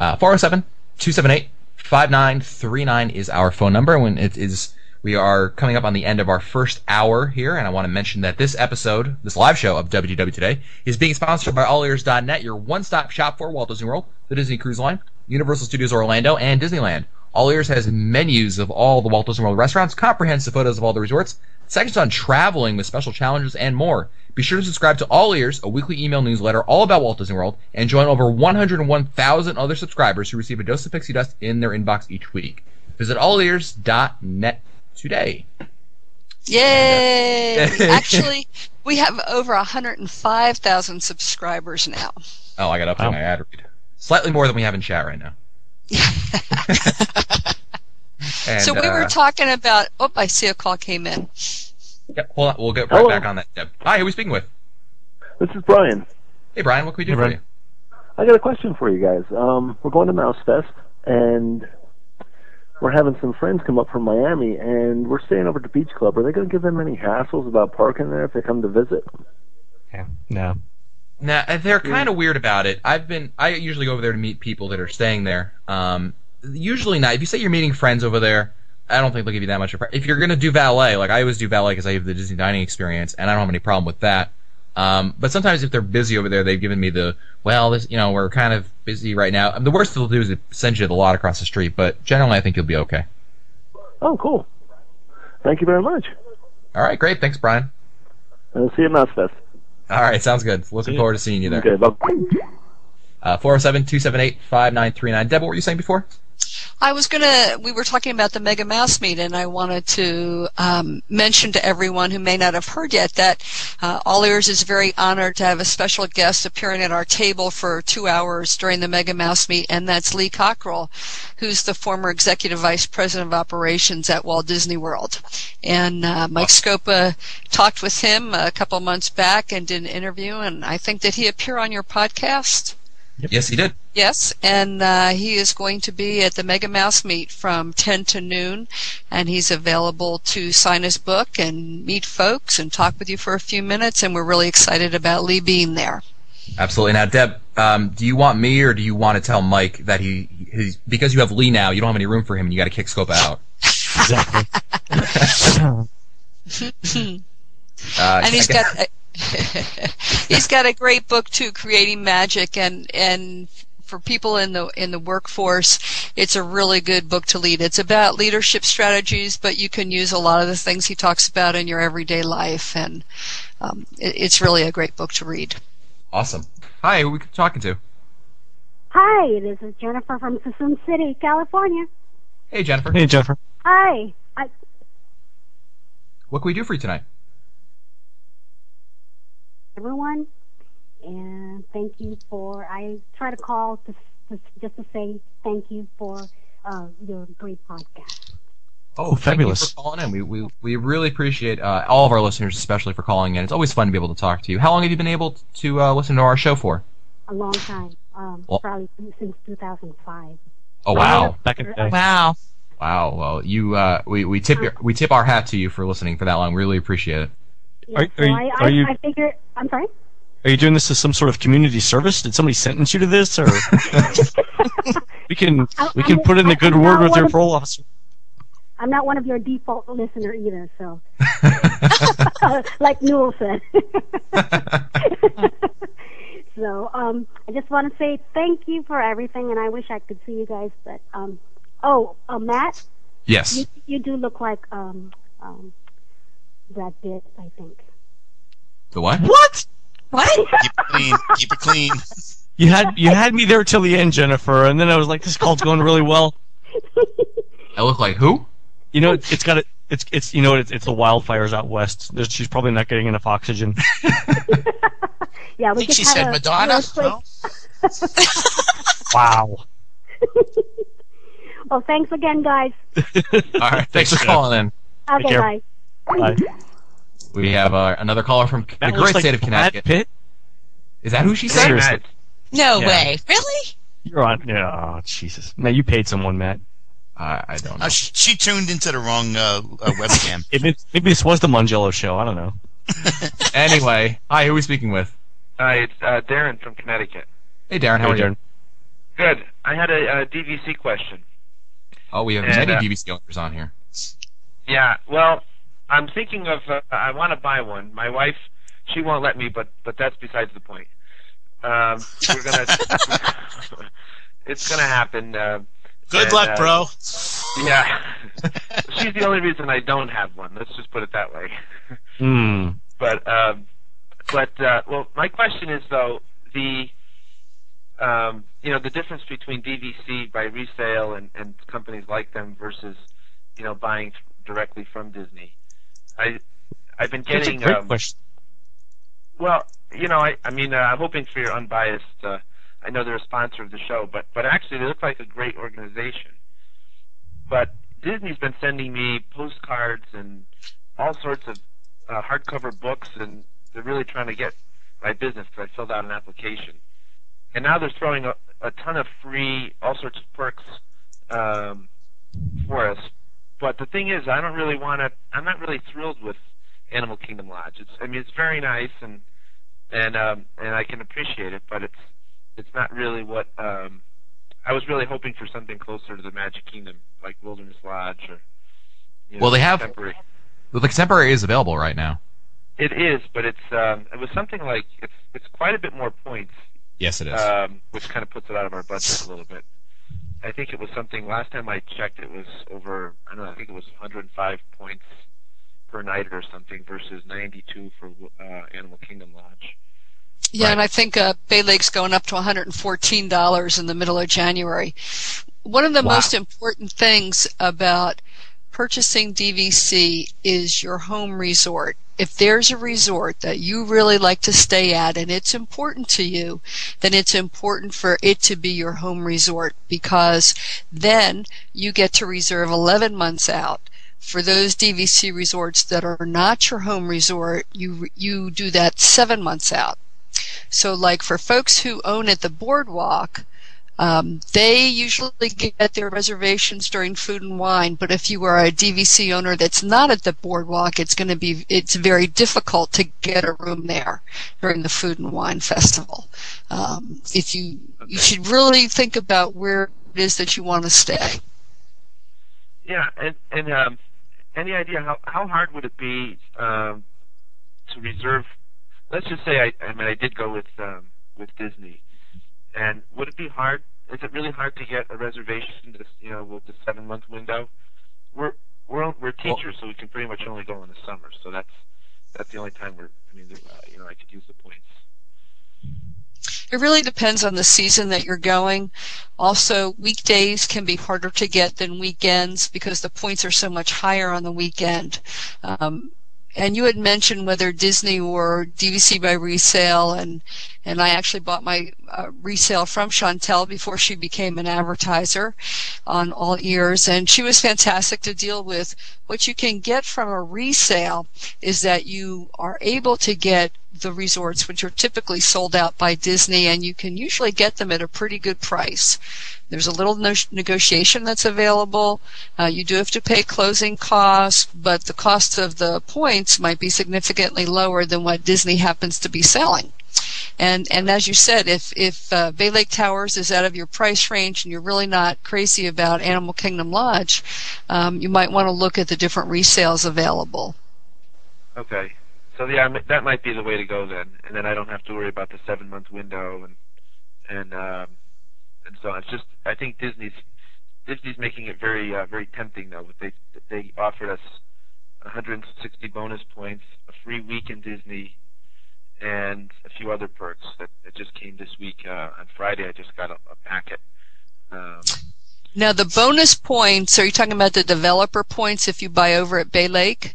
407-278-5939 is our phone number. When it is, we are coming up on the end of our first hour here, and I want to mention that this episode, this live show of WDW Today, is being sponsored by allears.net, your one-stop shop for Walt Disney World, the Disney Cruise Line, Universal Studios Orlando, and Disneyland. All Ears has menus of all the Walt Disney World restaurants, comprehensive photos of all the resorts, sections on traveling with special challenges, and more. Be sure to subscribe to All Ears, a weekly email newsletter all about Walt Disney World, and join over 101,000 other subscribers who receive a dose of pixie dust in their inbox each week. Visit allears.net today. Yay! Actually, we have over 105,000 subscribers now. Oh, I got up to my ad read. Slightly more than we have in chat right now. And, so we were talking about... Oh, I see a call came in. Yep, hold on. We'll get right back on that. Deb. Hi, who are we speaking with? This is Brian. Hey, Brian, what can we do for you? I got a question for you guys. We're going to Mouse Fest, and we're having some friends come up from Miami, and we're staying over at the Beach Club. Are they going to give them any hassles about parking there if they come to visit? Yeah, no. Nah, they're kind of weird about it. I usually go over there to meet people that are staying there. Usually not. If you say you're meeting friends over there, I don't think they'll give you that much. If you're going to do valet, like I always do valet because I have the Disney dining experience, and I don't have any problem with that. But sometimes if they're busy over there, they've given me we're kind of busy right now. The worst they'll do is send you to the lot across the street, but generally I think you'll be okay. Oh, cool. Thank you very much. All right, great. Thanks, Brian. See you at Mouse Fest. All right, sounds good. Looking forward to seeing you there. Okay, bye. 407-278-5939. Deb, what were you saying before? We were talking about the Mega Mouse Meet, and I wanted to mention to everyone who may not have heard yet that All Ears is very honored to have a special guest appearing at our table for 2 hours during the Mega Mouse Meet, and that's Lee Cockrell, who's the former Executive Vice President of Operations at Walt Disney World. And Mike Scopa talked with him a couple months back and did an interview, and I think that he appear on your podcast. Yep. Yes, he did. Yes, and he is going to be at the Mega Mouse Meet from 10 to noon, and he's available to sign his book and meet folks and talk with you for a few minutes, and we're really excited about Lee being there. Absolutely. Now, Deb, do you want me or do you want to tell Mike that he's because you have Lee now, you don't have any room for him and you got to kick Scopa out? Exactly. And he's got a great book too, Creating Magic, and for people in the workforce, it's a really good book to read. It's about leadership strategies, but you can use a lot of the things he talks about in your everyday life, and it's really a great book to read. Awesome. Hi, who are we talking to? Hi, this is Jennifer from Suisun City, California. Hey, Jennifer. Hey, Jennifer. Hi. What can we do for you tonight? Everyone, and thank you I try to call just to say thank you for your great podcast. Oh, fabulous. Thank you for calling in. We really appreciate all of our listeners, especially for calling in. It's always fun to be able to talk to you. How long have you been able to listen to our show for? A long time, probably since 2005. Oh, wow. Back in the day. Wow. Wow. Well, we tip our hat to you for listening for that long. We really appreciate it. Yeah, I figure. I'm sorry. Are you doing this as some sort of community service? Did somebody sentence you to this, or we can put in the good word with your parole officer? I'm not one of your default listener either, so like Newell said. So I just want to say thank you for everything, and I wish I could see you guys, but Matt. Yes. You do look like Brad Pitt, I think. The what? What? Keep it clean. Keep it clean. You had me there till the end, Jennifer, and then I was like, this call's going really well. I look like who? You know, it's the wildfires out west. She's probably not getting enough oxygen. Yeah, I think she said Madonna. No? Wow. Well, thanks again, guys. All right, thanks for calling in. Okay, bye. Bye. We have another caller from the great state of Connecticut. Pitt? Is that who she said? Seriously. No way. Really? You're on. Yeah, oh, Jesus. Man, you paid someone, Matt. I don't know. She tuned into the wrong webcam. Maybe this was the Mangello show. I don't know. Anyway, hi, who are we speaking with? It's Darren from Connecticut. Hey, Darren, how are you? Good. Good. I had a DVC question. Oh, we have many DVC owners on here. Yeah. Well, I'm thinking of. I want to buy one. My wife, she won't let me, but that's besides the point. We're gonna. It's gonna happen. Good luck, bro. Yeah. She's the only reason I don't have one. Let's just put it that way. But well, my question is though the difference between DVC by resale and companies like them versus buying directly from Disney. I've been getting. That's a great question. Well, I'm hoping for your unbiased. I know they're a sponsor of the show, but actually they look like a great organization. But Disney's been sending me postcards and all sorts of hardcover books, and they're really trying to get my business because I filled out an application. And now they're throwing a ton of free, all sorts of perks for us. But the thing is, I'm not really thrilled with Animal Kingdom Lodge. It's very nice and I can appreciate it, but it's not really what I was really hoping for something closer to the Magic Kingdom, like Wilderness Lodge or. Well, they have. Contemporary. The Contemporary is available right now. It is, but it was something like it's quite a bit more points. Yes, it is. Which kind of puts it out of our budget a little bit. I think it was something. Last time I checked, it was over. I don't know. I think it was 105 points per night or something versus 92 for Animal Kingdom Lodge. Yeah, Right. and I think Bay Lake's going up to $114 in the middle of January. One of the most important things about purchasing DVC is your home resort. If there's a resort that you really like to stay at and it's important to you, then it's important for it to be your home resort, because then you get to reserve 11 months out. For those DVC resorts that are not your home resort, you do that 7 months out. So like for folks who own at the Boardwalk, they usually get their reservations during Food and Wine, but if you are a DVC owner that's not at the Boardwalk, it's very difficult to get a room there during the Food and Wine Festival. You should really think about where it is that you want to stay. Yeah, and any idea how hard would it be to reserve? Let's just say I did go with Disney, and would it be hard? Is it really hard to get a reservation? With the 7-month window, we're teachers, so we can pretty much only go in the summer. So that's the only time I could use the points. It really depends on the season that you're going. Also, weekdays can be harder to get than weekends because the points are so much higher on the weekend. And you had mentioned whether Disney or DVC by resale, and I actually bought my resale from Chantel before she became an advertiser on All Ears, and she was fantastic to deal with. What you can get from a resale is that you are able to get the resorts which are typically sold out by Disney, and you can usually get them at a pretty good price. There's a little negotiation that's available. You do have to pay closing costs, but the cost of the points might be significantly lower than what Disney happens to be selling. And as you said, if Bay Lake Towers is out of your price range and you're really not crazy about Animal Kingdom Lodge, you might want to look at the different resales available. Okay. So yeah, that might be the way to go then, and then I don't have to worry about the 7-month window and so on. It's just I think Disney's making it very very tempting though. They offered us 160 bonus points, a free week in Disney, and a few other perks that just came this week. On Friday, I just got a packet. Now the bonus points, are you talking about the developer points if you buy over at Bay Lake?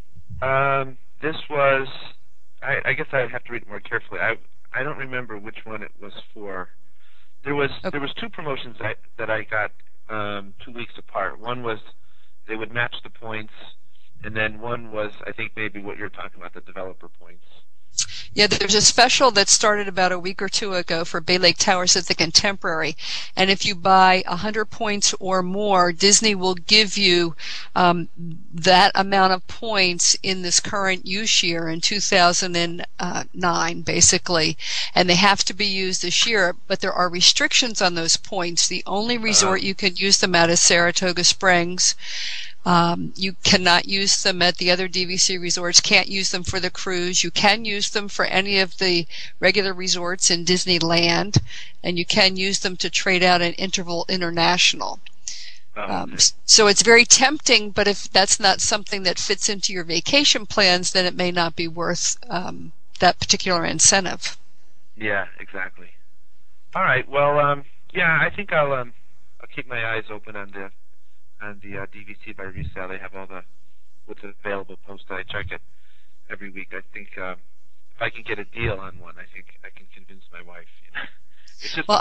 This was, I guess I have to read it more carefully. I don't remember which one it was for. There was 2 promotions that I got 2 weeks apart. One was they would match the points, and then one was I think maybe what you're talking about, the developer points. Yeah, there's a special that started about a week or two ago for Bay Lake Towers at the Contemporary. And if you buy 100 points or more, Disney will give you that amount of points in this current use year in 2009, basically. And they have to be used this year, but there are restrictions on those points. The only resort you can use them at is Saratoga Springs. You cannot use them at the other DVC resorts, can't use them for the cruise. You can use them for any of the regular resorts in Disneyland, and you can use them to trade out at Interval International. So it's very tempting, but if that's not something that fits into your vacation plans, then it may not be worth that particular incentive. Yeah, exactly. All right. Well, yeah, I think I'll keep my eyes open on the DVC by resale. They have all what's available posted. I check it every week. I think if I can get a deal on one, I think I can convince my wife. It's just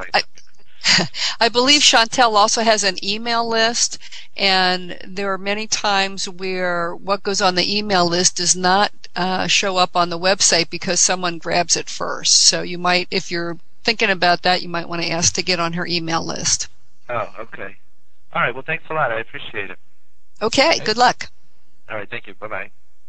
I believe Chantel also has an email list, and there are many times where what goes on the email list does not show up on the website because someone grabs it first. So you might, if you're thinking about that, you might want to ask to get on her email list. Oh, okay. All right. Well, thanks a lot. I appreciate it. Okay. Good luck. All right. Thank you. Bye-bye.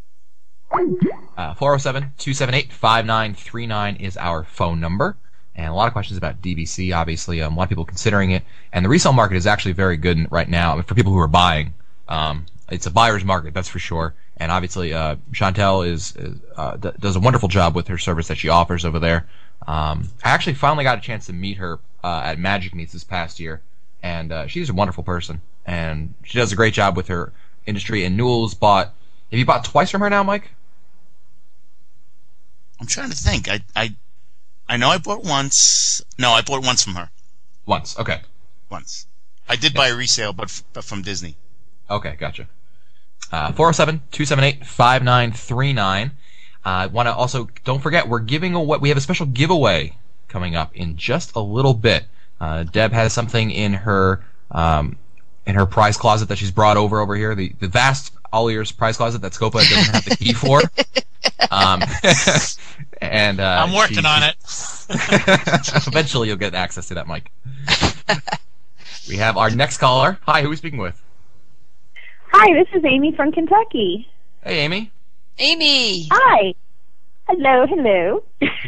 407-278-5939 is our phone number. And a lot of questions about DVC, obviously. A lot of people considering it. And the resale market is actually very good right now for people who are buying. It's a buyer's market, that's for sure. And obviously, Chantel does a wonderful job with her service that she offers over there. I actually finally got a chance to meet her at Magic Meets this past year. And she's a wonderful person, and she does a great job with her industry. And Newell's have you bought twice from her now, Mike? I'm trying to think. I know I bought once. No, I bought once from her. Once, okay. Once. I did buy a resale, but from Disney. Okay, gotcha. 407-278-5939. Want to also, don't forget, we have a special giveaway coming up in just a little bit. Deb has something in her prize closet that she's brought over here. The vast all ears prize closet that Scopa doesn't have the key for. And I'm working on it. Eventually, you'll get access to that, Mike. We have our next caller. Hi, who are we speaking with? Hi, this is Amy from Kentucky. Hey, Amy. Amy. Hi. Hello. Hello.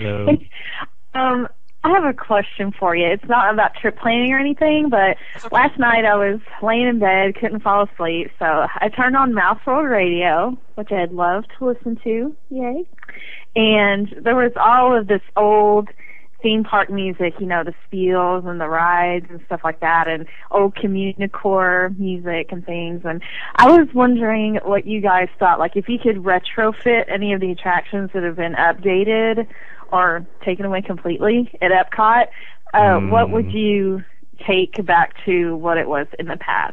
I have a question for you. It's not about trip planning or anything, but last night I was laying in bed, couldn't fall asleep, so I turned on Mouse World Radio, which I'd love to listen to. Yay. And there was all of this old theme park music, the spiels and the rides and stuff like that, and old Communicore music and things. And I was wondering what you guys thought, like if you could retrofit any of the attractions that have been updated or taken away completely at Epcot, what would you take back to what it was in the past?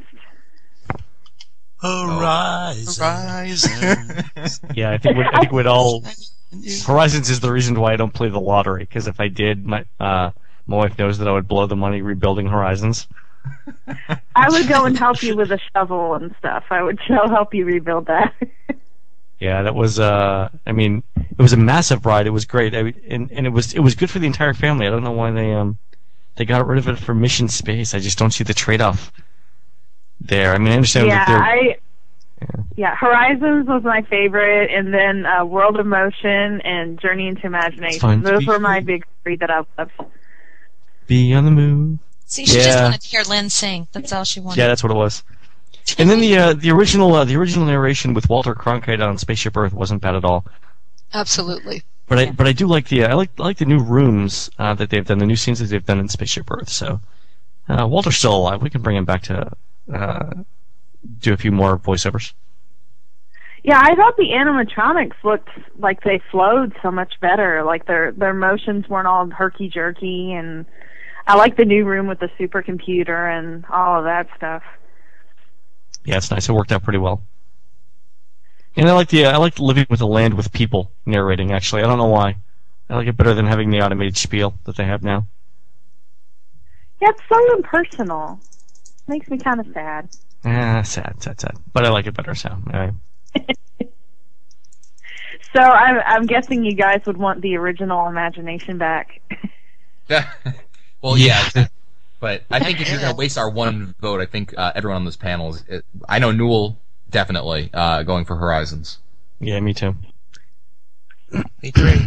Horizon. Yeah, I think we'd all. Horizons is the reason why I don't play the lottery, because if I did, my wife knows that I would blow the money rebuilding Horizons. I would go and help you with a shovel and stuff. I would help you rebuild that. Yeah, that was. It was a massive ride. It was great, and it was good for the entire family. I don't know why they got rid of it for Mission Space. I just don't see the trade-off there. I understand that they're. Yeah, Horizons was my favorite, and then World of Motion and Journey into Imagination. Those were my big three that I loved. Be on the move. See, she just wanted to hear Lynn sing. That's all she wanted. Yeah, that's what it was. And then the original narration with Walter Cronkite on Spaceship Earth wasn't bad at all. Absolutely. But I do like I like the new rooms that they've done, the new scenes that they've done in Spaceship Earth. So Walter's still alive. We can bring him back to do a few more voiceovers. Yeah, I thought the animatronics looked like they flowed so much better. Like their motions weren't all herky jerky, and I like the new room with the supercomputer and all of that stuff. Yeah, it's nice. It worked out pretty well. And I like living with the land with people narrating. Actually, I don't know why. I like it better than having the automated spiel that they have now. Yeah, it's so impersonal. Makes me kind of sad. Sad. But I like it better. So anyway. So I'm guessing you guys would want the original Imagination back. Well, yeah. But I think if you're going to waste our one vote, I think everyone on this panel I know Newell definitely going for Horizons. Yeah, me too. Me too.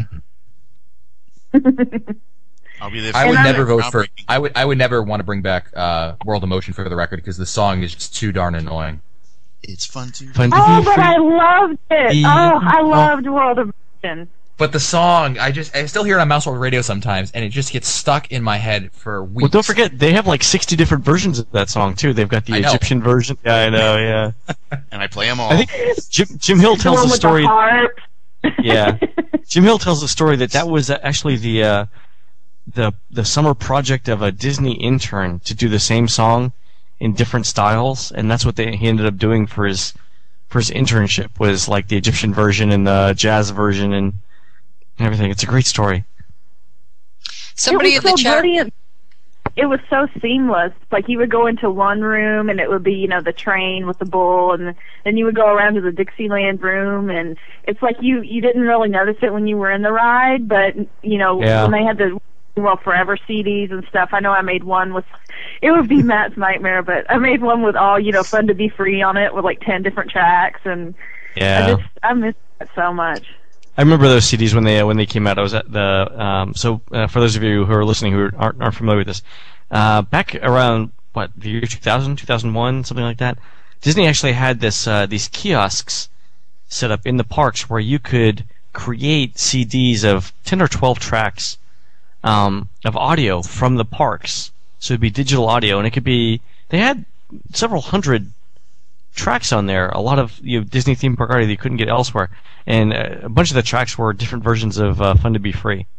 I'll be there. I would never vote for. I would never want to bring back World of Motion for the record because the song is just too darn annoying. It's fun to. But I loved it. I loved World of Motion. But the song, I still hear it on Mouse World Radio sometimes, and it just gets stuck in my head for weeks. Well, don't forget, they have like 60 different versions of that song, too. They've got the Egyptian version. Yeah, I know, yeah. And I play them all. I think Jim Hill tells the story. Yeah. Jim Hill tells the story that was actually the summer project of a Disney intern to do the same song in different styles, and that's what he ended up doing for his internship, was like the Egyptian version and the jazz version and everything. It's a great story. Somebody in the chat. Brilliant. It was so seamless. Like you would go into one room and it would be, the train with the bull, and then you would go around to the Dixieland room, and it's like you didn't really notice it when you were in the ride, but when they had the Forever CDs and stuff. I know I made one with, it would be Matt's nightmare, but I made one with all, Fun to Be Free on it with like 10 different tracks, and I miss it so much. I remember those CDs when they came out. I was at the for those of you who are listening who aren't familiar with this, back around the year 2000, 2001, something like that. Disney actually had these kiosks set up in the parks where you could create CDs of 10 or 12 tracks of audio from the parks. So it'd be digital audio, and it could be. They had several hundred tracks on there, a lot of Disney theme park audio that you couldn't get elsewhere, and a bunch of the tracks were different versions of Fun to Be Free.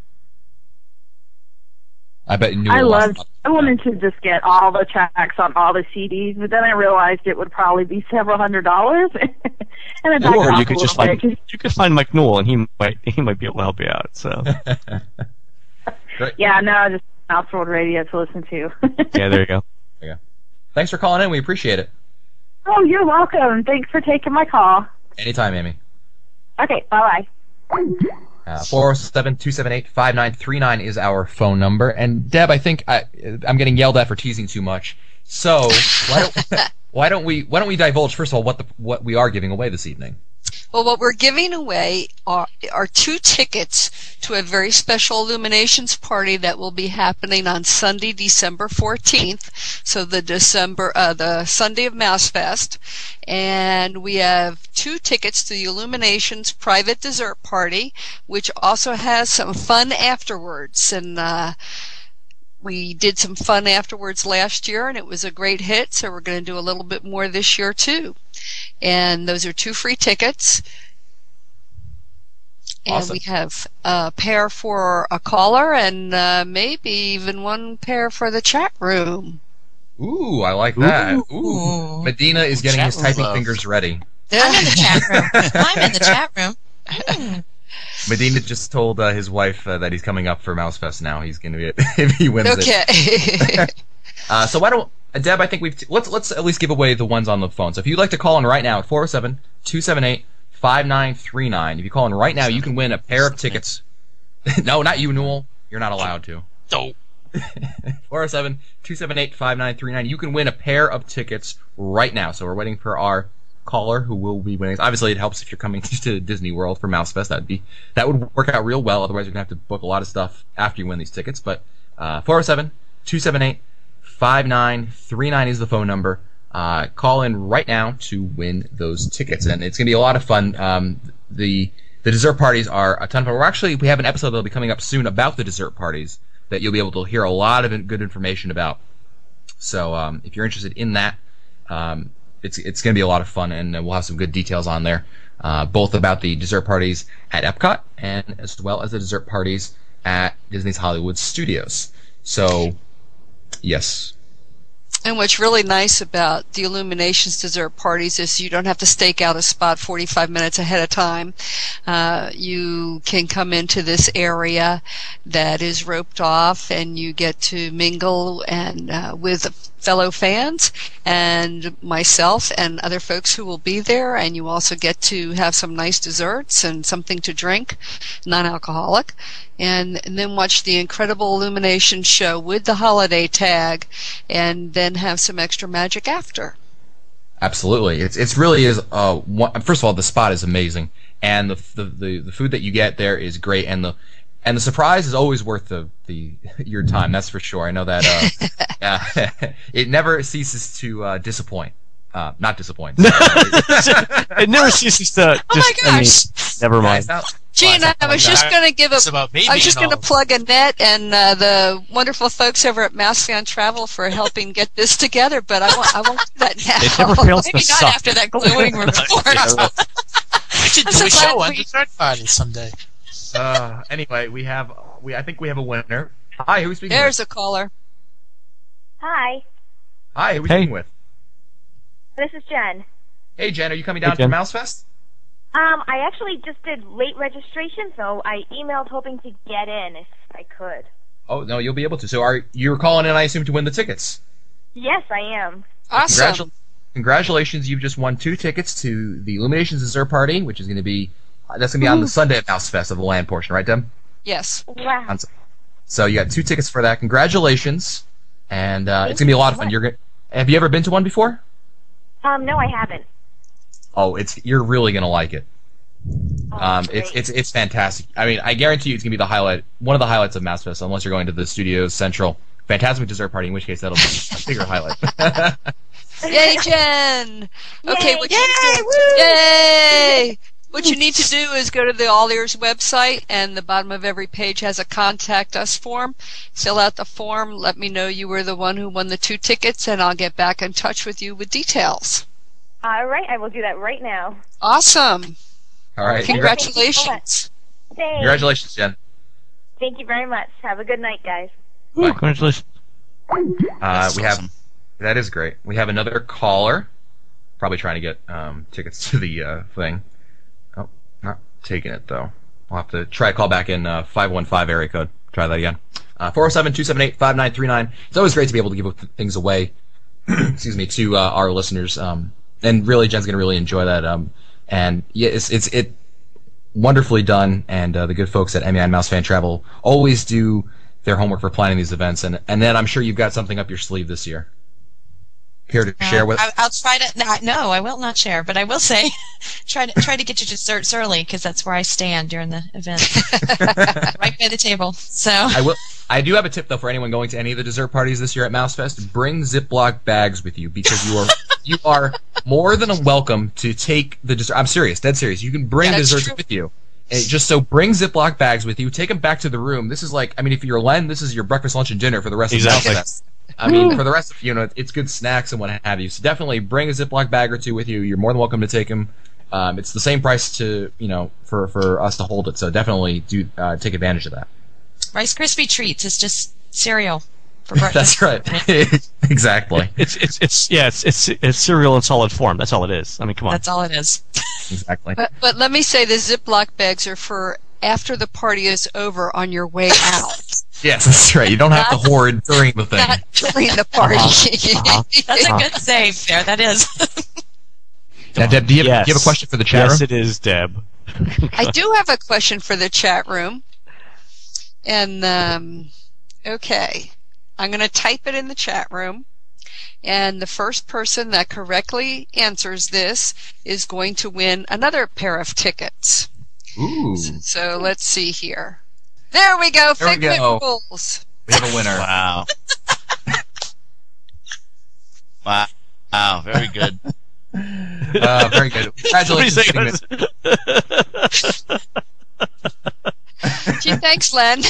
I bet you knew. I wanted to just get all the tracks on all the CDs, but then I realized it would probably be several $100s. And or you could just find Mike Newell, and he might be able to help you out. So. Yeah, no, just Mouse World Radio to listen to. Yeah, there you go. There you go. Thanks for calling in. We appreciate it. Oh, you're welcome. Thanks for taking my call. Anytime, Amy. Okay, bye-bye. 407-278-5939 is our phone number. And Deb, I think I'm getting yelled at for teasing too much. So why don't we divulge first of all what we are giving away this evening? Well, what we're giving away are 2 tickets to a very special Illuminations party that will be happening on Sunday, December 14th. So the Sunday of Mouse Fest. And we have 2 tickets to the Illuminations private dessert party, which also has some fun afterwards. And we did some fun afterwards last year, and it was a great hit, so we're going to do a little bit more this year, too. And those are 2 free tickets. And awesome. We have a pair for a caller and maybe even 1 pair for the chat room. Ooh, I like that. Ooh. Medina is getting his typing fingers ready. I'm in the chat room. I'm in the chat room. Medina just told his wife that he's coming up for Mousefest now. He's going to be if he wins it. Okay. So why don't Deb? I think let's at least give away the ones on the phone. So if you'd like to call in right now at 407-278-5939. If you call in right now, you can win a pair of tickets. No, not you, Newell. You're not allowed to. No. 407-278-5939. You can win a pair of tickets right now. So we're waiting for our caller who will be winning. Obviously, it helps if you're coming to Disney World for Mousefest. That would work out real well. Otherwise, you're gonna have to book a lot of stuff after you win these tickets. But 407-278-5939 is the phone number. Call in right now to win those tickets, and it's gonna be a lot of fun. The dessert parties are a ton of fun. We have an episode that'll be coming up soon about the dessert parties that you'll be able to hear a lot of good information about. So if you're interested in that, it's going to be a lot of fun, and we'll have some good details on there, both about the dessert parties at Epcot and as well as the dessert parties at Disney's Hollywood Studios. So, yes. And what's really nice about the Illuminations dessert parties is you don't have to stake out a spot 45 minutes ahead of time. You can come into this area that is roped off, and you get to mingle and with fellow fans and myself and other folks who will be there, and you also get to have some nice desserts and something to drink, non-alcoholic, and then watch the incredible Illumination show with the holiday tag, and then have some extra magic after. Absolutely, it's really is. First of all, the spot is amazing, and the food that you get there is great, and the surprise is always worth your time. That's for sure. I know that it never ceases to disappoint. Not disappoint. It never ceases to. Oh my gosh! Never mind. Gene, I was just going to plug Annette and the wonderful folks over at Mouse Fan Travel for helping get this together, but I won't do that now. It never fails Maybe to not suck. after that glowing report. We should do a show on dessert parties someday. Anyway, I think we have a winner. Hi, who's speaking? There's with? a caller. Hi, Hi, who are we speaking with? this is Jen. Hey, Jen, are you coming down Jen. for Mousefest? I actually just did late registration, so I emailed hoping to get in if I could. Oh no, you'll be able to. So you're calling in, I assume, to win the tickets? Yes, I am. Awesome. Congratulations, you've just won 2 tickets to the Illuminations Dessert Party, which is going to be on the Sunday at Mousefest of the land portion, right, Deb? Yes. Wow. So you got 2 tickets for that. Congratulations, and it's going to be a lot of fun. Have you ever been to one before? No, I haven't. Oh, you're really going to like it. Great. It's fantastic. I mean, I guarantee you it's going to be one of the highlights of Mousefest, unless you're going to the Studios Central Fantasmic Dessert Party, in which case that'll be a bigger highlight. Yay, Jen! Okay, Yay! What you need to do is go to the All Ears website, and the bottom of every page has a Contact Us form. Fill out the form, let me know you were the one who won the 2 tickets, and I'll get back in touch with you with details. All right, I will do that right now. Awesome. All right. Congratulations. Thanks. Congratulations, Jen. Thank you very much. Have a good night, guys. Bye. Congratulations. That is great. We have another caller, probably trying to get tickets to the thing. Oh, not taking it though. We'll have to try to call back in 515 area code. Try that again. 407-278-5939. It's always great to be able to give things away. Excuse me, to our listeners. And really, Jen's gonna really enjoy that. And yeah, it's wonderfully done. And the good folks at MEI and Mouse Fan Travel always do their homework for planning these events. And then I'm sure you've got something up your sleeve this year. Care to share with? I'll try to. No, I will not share, but I will say, try to get your desserts early because that's where I stand during the event, right by the table. So I do have a tip though for anyone going to any of the dessert parties this year at Mousefest. Bring Ziploc bags with you because you are more than welcome to take the dessert. I'm serious, dead serious. You can bring desserts with you. And just so bring Ziploc bags with you. Take them back to the room. This is if you're Len, this is your breakfast, lunch, and dinner for the rest of the Mousefest. I mean, for the rest of it's good snacks and what have you. So definitely bring a Ziploc bag or 2 with you. You're more than welcome to take them. It's the same price for us to hold it. So definitely do take advantage of that. Rice Krispie treats is just cereal for breakfast. That's right. Exactly. It's cereal in solid form. That's all it is. I mean, come on. That's all it is. Exactly. But let me say the Ziploc bags are for after the party is over on your way out. Yes, that's right. You don't have to hoard during the thing. Not during the party. That's a good save there. That is. Now, Deb, do you have a question for the chat room? Yes, it is, Deb. I do have a question for the chat room. And, okay. I'm going to type it in the chat room. And the first person that correctly answers this is going to win another pair of tickets. Ooh. So let's see here. There we go. Figment rules. We have a winner. Wow. Wow. Very good. Very good. Congratulations, Figment. Gee, thanks, Len.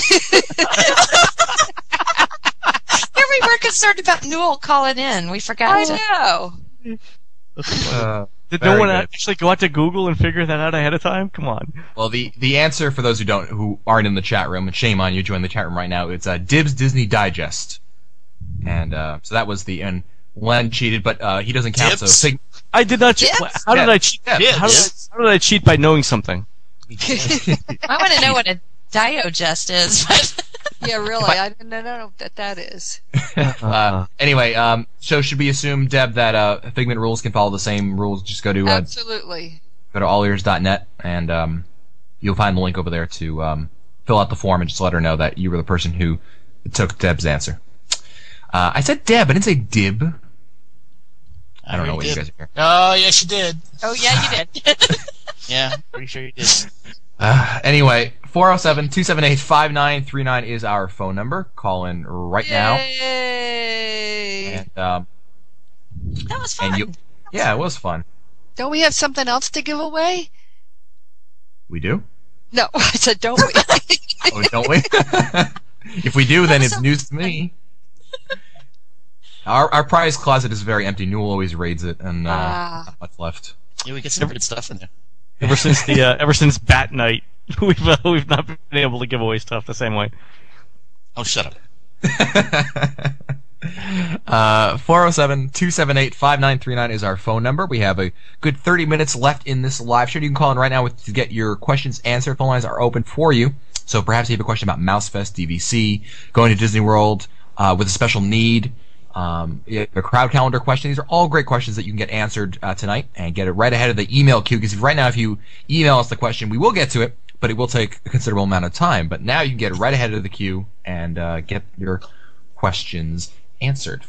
Here we were concerned about Newell calling in. We forgot. I know. Did no one actually go out to Google and figure that out ahead of time? Come on. Well, the answer for those who aren't in the chat room, and shame on you, join the chat room right now. It's Dibs Disney Digest, and so that was and Len cheated, but he doesn't count. Dips? So I did not cheat. Yes. How did I cheat? Yeah. How did I cheat by knowing something? I want to know what a Diogest is. But Yeah, really. I didn't know what that is. Anyway, so should we assume, Deb, that Figment rules can follow the same rules? Just go to Absolutely. go to allears.net, and you'll find the link over there to fill out the form and just let her know that you were the person who took Deb's answer. I said Deb, I didn't say Dib. I don't know what you guys are. Oh, yes, you did. oh yeah, you did. Yeah, pretty sure you did. Anyway, 407-278-5939 is our phone number. Call in right now. Yay! And, That was fun. yeah, it was fun. Don't we have something else to give away? We do? No, I said don't we? Oh, don't we? If we do, then it's news to me. Our prize closet is very empty. Newell always raids it, and not much left. Yeah, we get some good stuff in there. Ever since Bat Night, we've not been able to give away stuff the same way. Oh, shut up. 407-278-5939 is our phone number. We have a good 30 minutes left in this live show. You can call in right now to get your questions answered. Phone lines are open for you. So perhaps you have a question about MouseFest, DVC, going to Disney World with a special need, a crowd calendar question. These are all great questions that you can get answered tonight and get it right ahead of the email queue. Because right now, if you email us the question, we will get to it, but it will take a considerable amount of time. But now you can get right ahead of the queue and get your questions answered.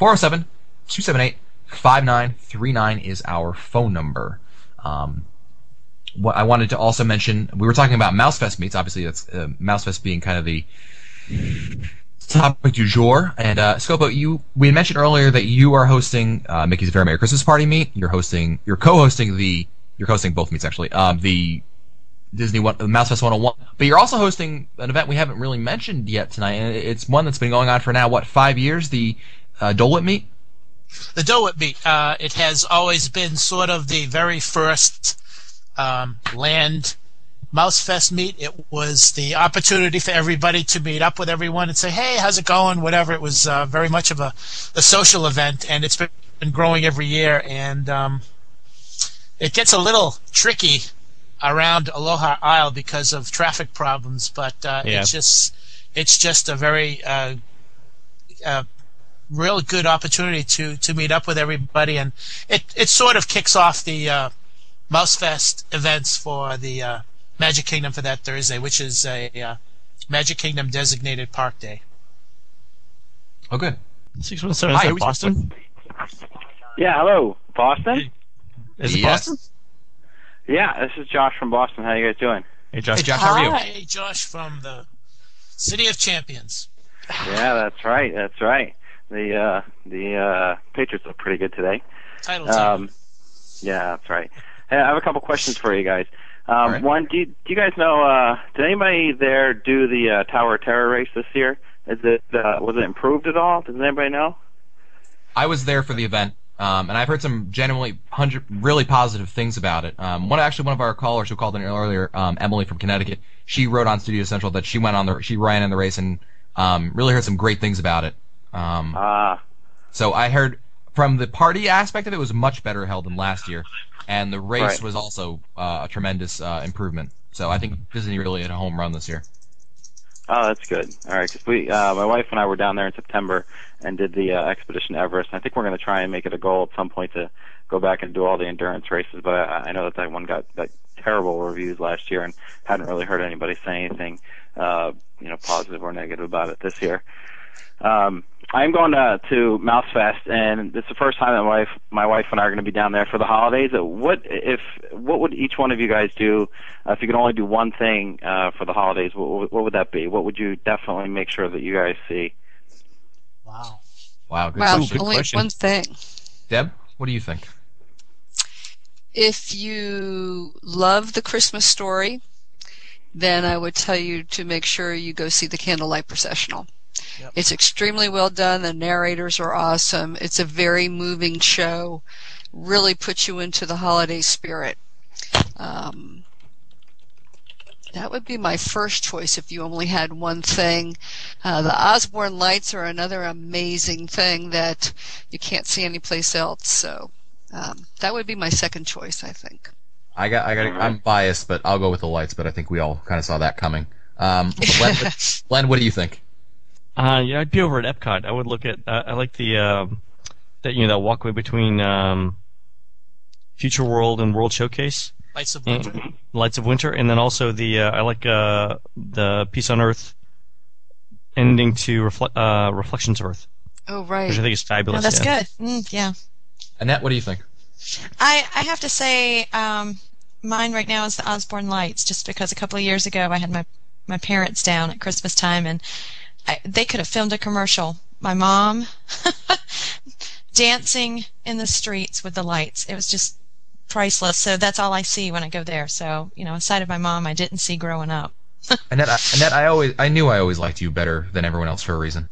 407-278-5939 is our phone number. What I wanted to also mention, we were talking about MouseFest meets. Obviously, that's MouseFest being kind of the topic du jour. And Scopo, we had mentioned earlier that you are hosting Mickey's Very Merry Christmas Party meet. You're co-hosting both meets actually. The Disney MouseFest 101, but you're also hosting an event we haven't really mentioned yet tonight, and it's one that's been going on for now 5 years. The Dole Whip meet. The Dole Whip meet. It has always been sort of the very first land MouseFest meet. It was the opportunity for everybody to meet up with everyone and say, hey, how's it going? Whatever. It was very much of a social event, and it's been growing every year. And it gets a little tricky around Aloha Isle because of traffic problems, but it's just a very real good opportunity to meet up with everybody, and it sort of kicks off the MouseFest events for the Magic Kingdom for that Thursday, which is a Magic Kingdom designated park day. Oh, good. 617, is that Boston? Yeah, hello, Boston. Is it Boston? Yeah, this is Josh from Boston. How you guys doing? Hey, Josh. Hey, Josh, how are you? Hey, Josh from the City of Champions. Yeah, that's right. That's right. The Patriots look pretty good today. Title team. Yeah, that's right. Hey, I have a couple questions for you guys. Right. One, do you guys know? Did anybody there do the Tower of Terror race this year? Was it improved at all? Does anybody know? I was there for the event, and I've heard some genuinely really positive things about it. One of our callers who called in earlier, Emily from Connecticut, she wrote on Studio Central that she ran in the race and really heard some great things about it. So I heard from the party aspect of it was much better held than last year, and the race was also a tremendous improvement. So I think Disney really hit a home run this year. Oh, that's good. All right, because my wife and I were down there in September and did the Expedition Everest. And I think we're going to try and make it a goal at some point to go back and do all the endurance races. But I know that one got terrible reviews last year, and hadn't really heard anybody say anything, positive or negative about it this year. I'm going to MouseFest, and it's the first time that my wife and I are going to be down there for the holidays. What would each one of you guys do if you could only do one thing for the holidays? What would that be? What would you definitely make sure that you guys see? Wow. Good question. Only one thing. Deb, what do you think? If you love the Christmas Story, then I would tell you to make sure you go see the Candlelight Processional. Yep. It's extremely well done. The narrators are awesome. It's a very moving show. Really puts you into the holiday spirit. That would be my first choice if you only had one thing. The Osborne lights are another amazing thing that you can't see anyplace else. So that would be my second choice, I think. I'm biased, but I'll go with the lights. But I think we all kind of saw that coming. Len, what do you think? Yeah, I'd be over at Epcot. I would look at. I like that that walkway between Future World and World Showcase. Lights of Winter. Lights of Winter, and then also I like the Peace on Earth ending to Reflections Earth. Oh, right. Which I think is fabulous. Oh, that's good. Yeah. Annette, what do you think? I have to say, mine right now is the Osborne Lights, just because a couple of years ago I had my parents down at Christmas time, and they could have filmed a commercial. My mom dancing in the streets with the lights. It was just priceless. So that's all I see when I go there. So, aside of my mom, I didn't see growing up. Annette, I knew I always liked you better than everyone else for a reason.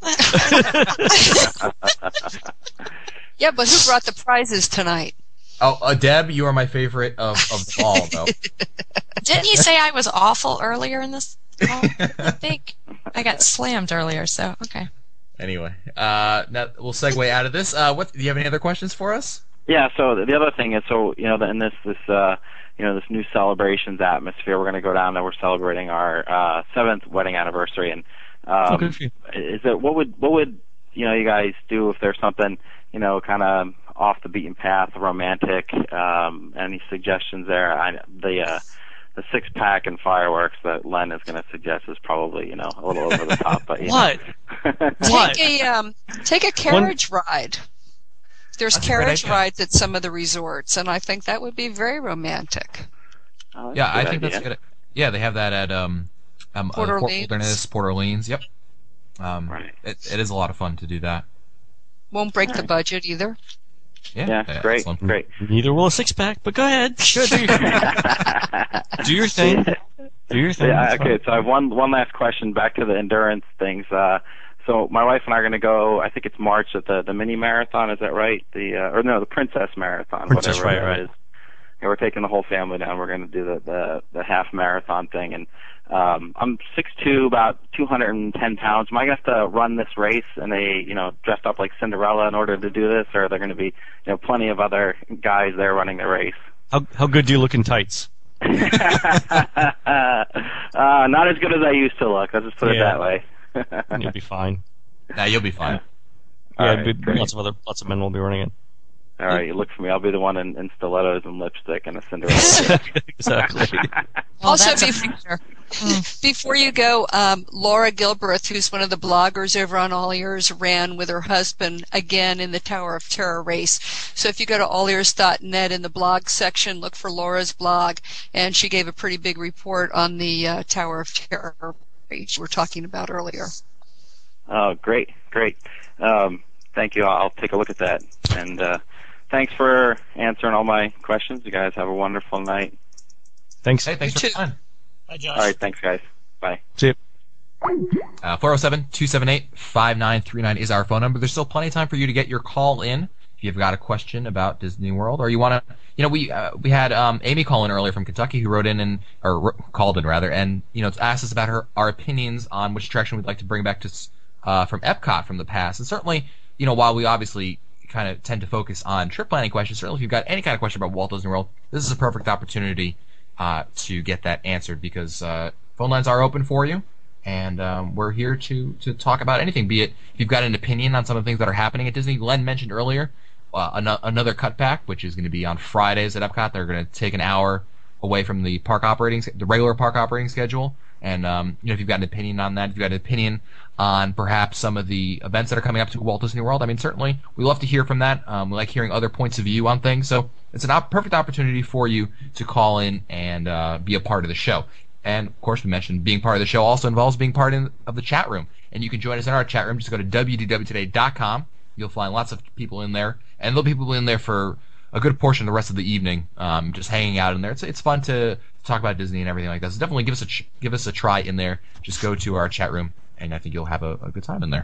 Yeah, but who brought the prizes tonight? Oh, Deb, you are my favorite of them all, though. Didn't you say I was awful earlier in this call? I think I got slammed earlier, so okay. Anyway, now we'll segue out of this. Do you have any other questions for us? Yeah. So the other thing is, in this new celebrations atmosphere, we're going to go down and we're celebrating our 7th wedding anniversary. And what would you guys do if there's something kind of off the beaten path, romantic? Any suggestions there? The 6-pack and fireworks that Len is going to suggest is probably a little over the top. But what? Take a carriage ride. There's carriage rides at some of the resorts, and I think that would be very romantic. Yeah, I think that's good. Yeah, they have that at Port Wilderness, Port Orleans. Yep. Right. It is a lot of fun to do that. Won't break the budget either. Yeah, great. Neither will a 6-pack, but go ahead. Sure, do your thing. Do your thing. Yeah, okay, so I have one last question back to the endurance things. So my wife and I are going to go, I think it's March, at the mini marathon, is that right? The Princess Marathon, Princess, whatever right. Is. Yeah, we're taking the whole family down. We're going to do the half marathon thing. And I'm 6'2", about 210 pounds. Am I going to have to run this race and dressed up like Cinderella in order to do this, or are there going to be plenty of other guys there running the race? How good do you look in tights? Not as good as I used to look. Let's just put it that way. You'll be fine. Nah, you'll be fine. Yeah, lots of men will be running it. All right, you look for me. I'll be the one in stilettos and lipstick and a Cinderella. Exactly. Also, before you go, Laura Gilbreth, who's one of the bloggers over on All Ears, ran with her husband again in the Tower of Terror race. So if you go to allears.net in the blog section, look for Laura's blog, and she gave a pretty big report on the Tower of Terror race we were talking about earlier. Oh, great. Thank you. I'll take a look at that. And thanks for answering all my questions. You guys have a wonderful night. Thanks. Hey, thanks for coming. Bye, Josh. All right, thanks, guys. Bye. See you. 407-278-5939 is our phone number. There's still plenty of time for you to get your call in if you've got a question about Disney World, or you want to, we had Amy call in earlier from Kentucky who called in, and asked us about our opinions on which attraction we'd like to bring back to from Epcot from the past. And certainly, while we obviously kind of tend to focus on trip planning questions, certainly if you've got any kind of question about Walt Disney World, this is a perfect opportunity to get that answered, because phone lines are open for you, and we're here to talk about anything, be it if you've got an opinion on some of the things that are happening at Disney. Len mentioned earlier another cutback, which is going to be on Fridays at Epcot. They're going to take an hour away from the regular park operating schedule. And if you've got an opinion on that, if you've got an opinion on perhaps some of the events that are coming up to Walt Disney World, certainly we love to hear from that. We like hearing other points of view on things. So it's a perfect opportunity for you to call in and be a part of the show. And, of course, we mentioned being part of the show also involves being part of the chat room. And you can join us in our chat room. Just go to wdwtoday.com. You'll find lots of people in there. And there'll be people in there for a good portion of the rest of the evening, just hanging out in there. It's fun to talk about Disney and everything like that. So definitely give us a try in there. Just go to our chat room, and I think you'll have a good time in there.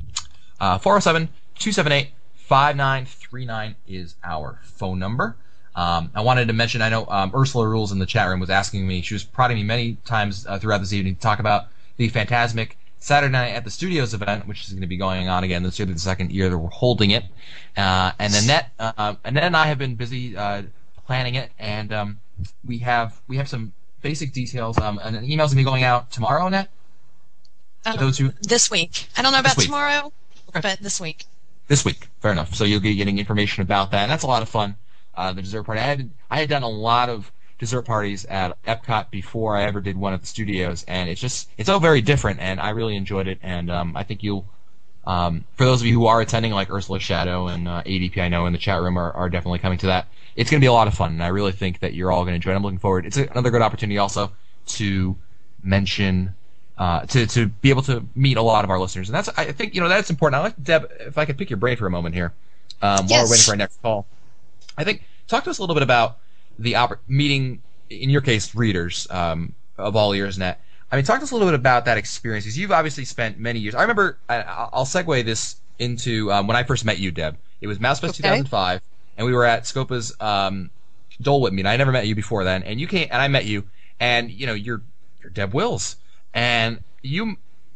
407-278-5939 is our phone number. I wanted to mention, I know Ursula Rules in the chat room was asking me, she was prodding me many times throughout this evening to talk about the Phantasmic Saturday Night at the Studios event, which is going to be going on again this year, the second year that we're holding it. And Annette and I have been busy planning it, and we have some basic details. An email's going to be going out tomorrow, Annette? Those who... This week. I don't know about tomorrow, but this week. This week, fair enough. So you'll be getting information about that, and that's a lot of fun. The dessert party. I had done a lot of dessert parties at Epcot before I ever did one at the studios, and it's all very different, and I really enjoyed it. And I think you'll, for those of you who are attending, like Ursula Shadow and ADP, I know in the chat room are definitely coming to that. It's going to be a lot of fun, and I really think that you're all going to enjoy it. I'm looking forward. It's another good opportunity also to mention. To be able to meet a lot of our listeners, and I think that's important. I'd like Deb, if I could pick your brain for a moment here, while we're waiting for our next call. I think talk to us a little bit about the meeting, in your case, readers of All Ears Net. I mean, talk to us a little bit about that experience, because you've obviously spent many years. I remember, I'll segue this into when I first met you, Deb. It was MouseFest 2005, and we were at Scopa's Dole Whip meet. I never met you before then, and you came, and I met you, and you're Deb Wills. And I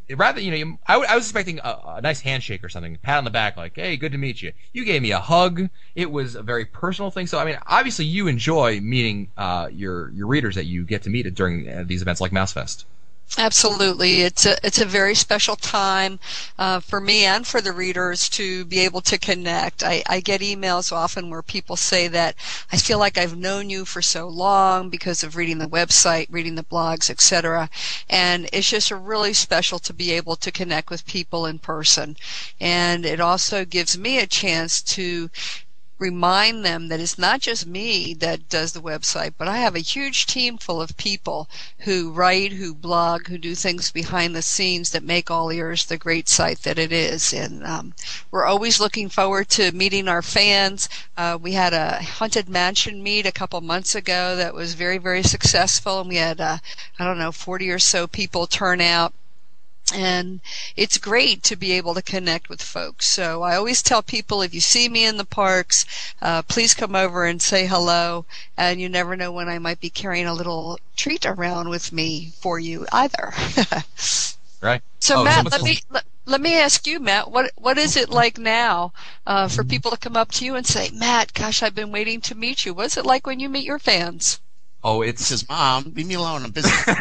was expecting a nice handshake or something, pat on the back, like, hey, good to meet you. You gave me a hug. It was a very personal thing. So, I mean, obviously you enjoy meeting your readers that you get to meet during these events like MouseFest. Absolutely. It's a very special time for me and for the readers to be able to connect. I get emails often where people say that I feel like I've known you for so long because of reading the website, reading the blogs, etc. And it's just really special to be able to connect with people in person. And it also gives me a chance to remind them that it's not just me that does the website, but I have a huge team full of people who write, who blog, who do things behind the scenes that make All Ears the great site that it is. And we're always looking forward to meeting our fans. We had a Haunted Mansion meet a couple months ago that was very, very successful, and we had 40 or so people turn out. And it's great to be able to connect with folks. So I always tell people, if you see me in the parks, please come over and say hello. And you never know when I might be carrying a little treat around with me for you either. Right. So Matt, let me ask you, Matt, what is it like now for people to come up to you and say, Matt, gosh, I've been waiting to meet you. What's it like when you meet your fans? Oh, it says, Mom, leave me alone. I'm busy. She turned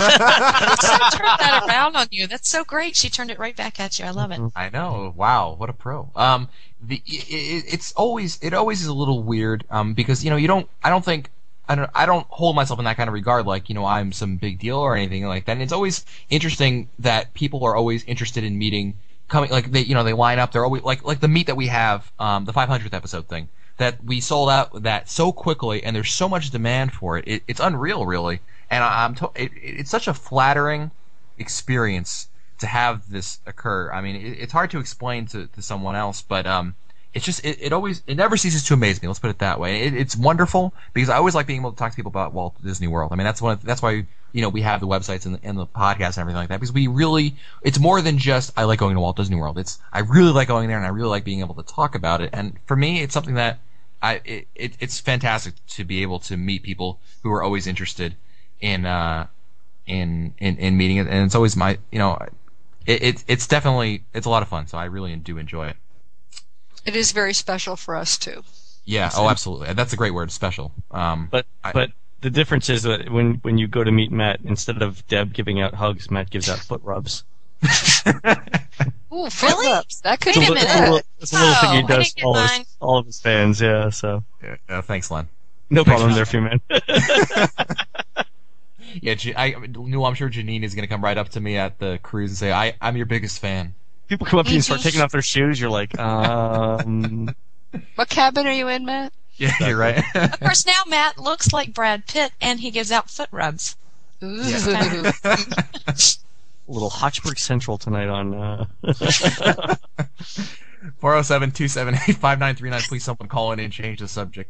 that around on you. That's so great. She turned it right back at you. I love it. I know. Wow, what a pro. It always is a little weird because I don't hold myself in that kind of regard like I'm some big deal or anything like that. And it's always interesting that people are always interested in meeting, coming like they line up. They're always like the meet that we have, the 500th episode thing. That we sold out that so quickly, and there's so much demand for it. It's unreal, really. And it's such a flattering experience to have this occur. I mean, it's hard to explain to someone else, but it's just it never ceases to amaze me. Let's put it that way. It's wonderful because I always like being able to talk to people about Walt Disney World. I mean, that's why we have the websites and the podcast and everything like that, because it's more than just I like going to Walt Disney World. I really like going there, and I really like being able to talk about it. And for me, it's something that it's fantastic to be able to meet people who are always interested in meeting it, and it's always it's definitely a lot of fun. So I really do enjoy it. It is very special for us too. Yeah. Oh, absolutely. That's a great word, special. But the difference is that when you go to meet Matt, instead of Deb giving out hugs, Matt gives out foot rubs. Ooh, really? That could be a minute. It's a little thing he does to all of his fans, yeah, so. Yeah, thanks, Len. No problem there, few man. Yeah, I'm sure Janine is going to come right up to me at the cruise and say, I'm your biggest fan. People come up to you and start taking off their shoes, you're like, What cabin are you in, Matt? Yeah, you're right. Of course, now Matt looks like Brad Pitt, and he gives out foot rubs. Ooh. Yeah. A little Hotchburg Central tonight on 407-278-5939. Please someone call in and change the subject.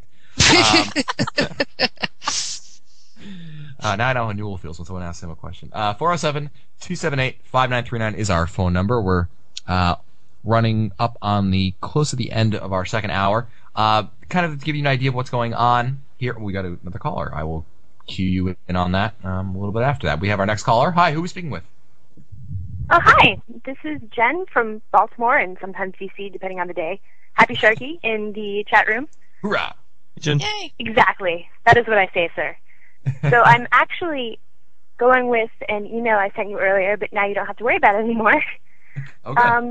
Now I know how Newell feels when someone asks him a question. 407-278-5939 is our phone number. We're running up on close to the end of our second hour. kind of give you an idea of what's going on here. We got another caller. I will cue you in on that a little bit after that. We have our next caller. Hi, who are we speaking with? Oh, hi. This is Jen from Baltimore and sometimes DC, depending on the day. Happy Sharky in the chat room. Hoorah! Jen. Yay! Exactly. That is what I say, sir. So I'm actually going with an email I sent you earlier, but now you don't have to worry about it anymore. Okay.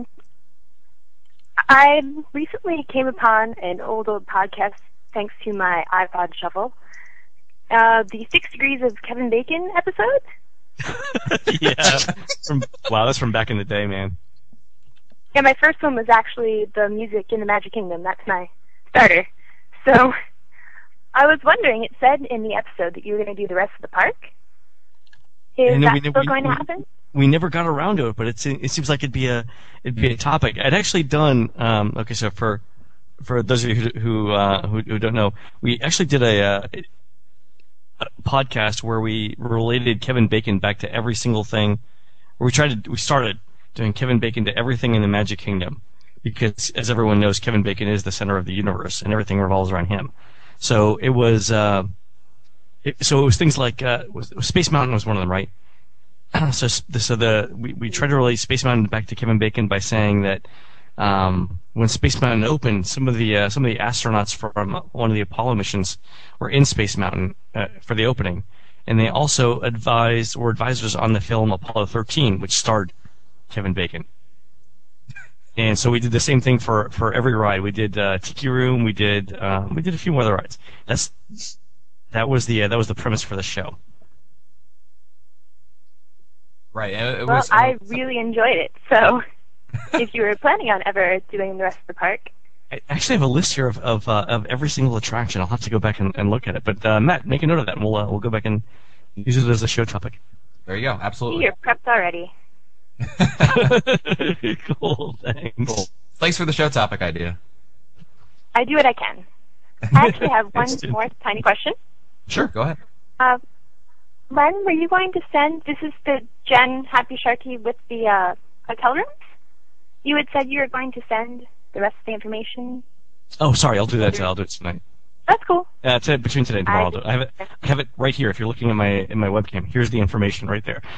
I recently came upon an old podcast thanks to my iPod Shuffle. The 6 Degrees of Kevin Bacon episode. Yeah. Wow, that's from back in the day, man. Yeah, my first one was actually the music in the Magic Kingdom. That's my starter. So I was wondering, it said in the episode that you were going to do the rest of the park. Is that still going to happen? We never got around to it, but it seems like it'd be a topic. I'd actually done okay. So for those of you who don't know, we actually did a podcast where we related Kevin Bacon back to every single thing. We started doing Kevin Bacon to everything in the Magic Kingdom, because as everyone knows, Kevin Bacon is the center of the universe and everything revolves around him. So it was things like Space Mountain was one of them, right? We tried to relate Space Mountain back to Kevin Bacon by saying that when Space Mountain opened, some of the astronauts from one of the Apollo missions were in Space Mountain for the opening, and they also were advisors on the film Apollo 13, which starred Kevin Bacon. And so we did the same thing for every ride. We did Tiki Room. We did a few more other rides. That was the premise for the show. Right. I really enjoyed it. So if you were planning on ever doing the rest of the park. I actually have a list here of every single attraction. I'll have to go back and look at it. But Matt, make a note of that, and we'll go back and use it as a show topic. There you go. Absolutely. You're prepped already. Cool. Thanks. Cool. Thanks for the show topic idea. I do what I can. I actually have one more tiny question. Sure. Go ahead. Len, were you going to send? This is the Jen Happy Sharky with the hotel rooms. You had said you were going to send the rest of the information. Oh, sorry. I'll do that. I'll do it tonight. That's cool. Between today and tomorrow. I'll do it. I have it right here. If you're looking at my webcam, here's the information right there.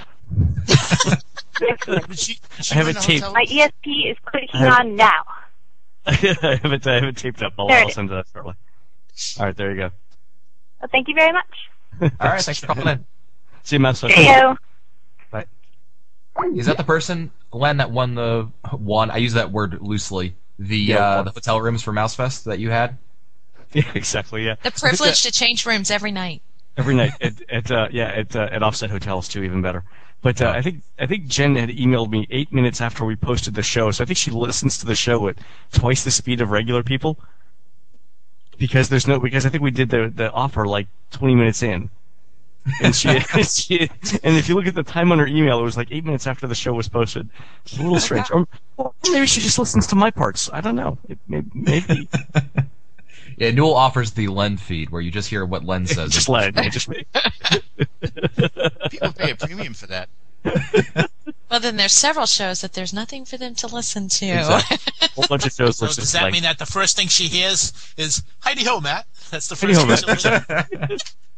I have it taped. My ESP is clicking on now. I have it taped up. I'll send that shortly. All right, there you go. Well, thank you very much. All right, thanks for calling in. See you, Matt. See you. Bye. Is that the person, Len, that won I use that word loosely, the hotel rooms for Mousefest that you had? Yeah, exactly. Yeah. The privilege to change rooms every night. Every night at offset hotels too, even better. But I think Jen had emailed me 8 minutes after we posted the show, so I think she listens to the show at twice the speed of regular people. Because I think we did the offer like 20 minutes in, and and if you look at the time on her email, it was like 8 minutes after the show was posted. It's a little strange. Or maybe she just listens to my parts. I don't know. Maybe. Yeah, Newell offers the Len feed where you just hear what Len says. Just Len. People pay a premium for that. Well, then there's several shows that there's nothing for them to listen to. Exactly. A whole bunch of shows. So does that mean that the first thing she hears is "Heidi ho, Matt"? That's the first thing she'll hear.